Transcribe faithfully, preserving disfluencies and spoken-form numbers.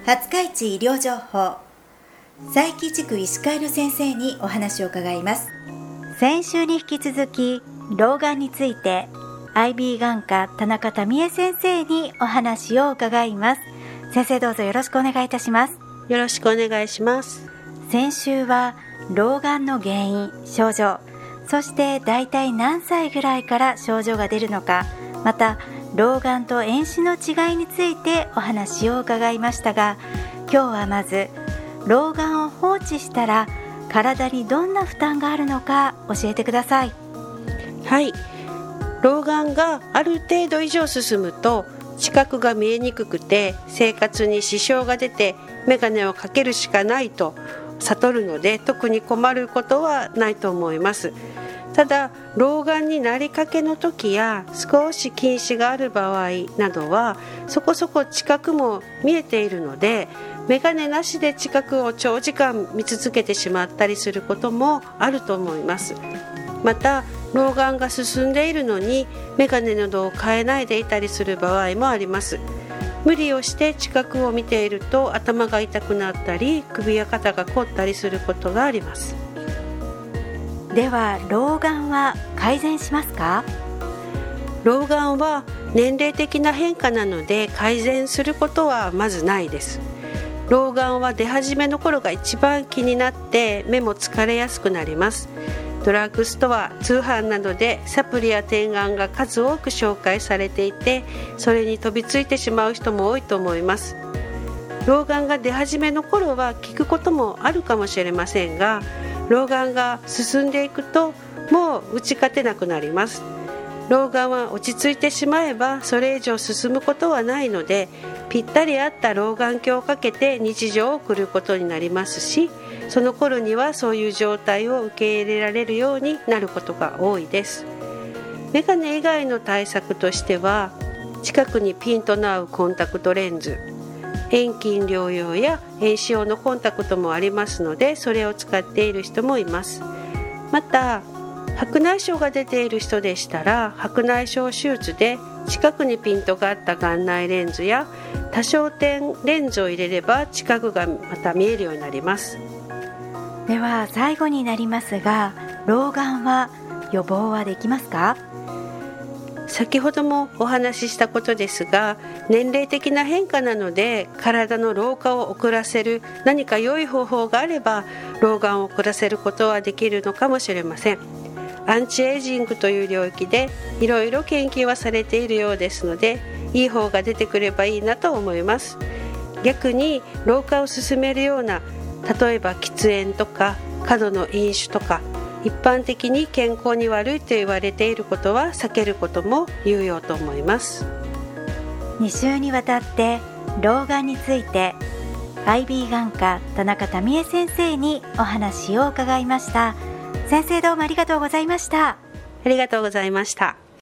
廿日市医療情報、佐伯地区医師会の先生にお話を伺います。先週に引き続き老眼について アイビー 眼科田中民恵先生にお話を伺います。先生、どうぞよろしくお願いいたします。 よろしくお願いします。 先週は老眼の原因、症状、そして大体何歳ぐらいから症状が出るのか、また老眼と遠視の違いについてお話を伺いましたが、今日はまず老眼を放置したら体にどんな負担があるのか教えてください。 はい、老眼がある程度以上進むと視覚が見えにくくて生活に支障が出て眼鏡をかけるしかないと悟るので、特に困ることはないと思います。ただ老眼になりかけの時や少し近視がある場合などはそこそこ知覚も見えているので、眼鏡なしで知覚を長時間見続けてしまったりすることもあると思います。また老眼が進んでいるのに眼鏡などを変えないでいたりする場合もあります。無理をして知覚を見ていると頭が痛くなったり首や肩が凝ったりすることがあります。 では老眼は改善しますか？ 老眼は年齢的な変化なので改善することはまずないです。老眼は出始めの頃が一番気になって目も疲れやすくなります。ドラッグストア、通販などでサプリや点眼が数多く紹介されていて、それに飛びついてしまう人も多いと思います。老眼が出始めの頃は効くこともあるかもしれませんが、老眼が進んでいくともう打ち勝てなくなります。老眼は落ち着いてしまえばそれ以上進むことはないので、ぴったり合った老眼鏡をかけて日常を送ることになりますし、その頃にはそういう状態を受け入れられるようになることが多いです。眼鏡以外の対策としては、近くにピントの合うコンタクトレンズ、遠近両用や遠視用のコンタクトもありますので、それを使っている人もいます。また白内障が出ている人でしたら、白内障手術で近くにピントがあった眼内レンズや多焦点レンズを入れれば近くがまた見えるようになります。 では最後になりますが、老眼は予防はできますか？ 先ほどもお話ししたことですが、年齢的な変化なので体の老化を遅らせる何か良い方法があれば老眼を遅らせることはできるのかもしれません。アンチエイジングという領域でいろいろ研究はされているようですので、いい方が出てくればいいなと思います。逆に老化を進めるような、例えば喫煙とか過度の飲酒とか一般的に健康に悪いと言われていることは避けることも有用と思います。 に週にわたって老眼について アイビー 眼科田中民恵先生にお話を伺いました。先生、どうもありがとうございました。 ありがとうございました。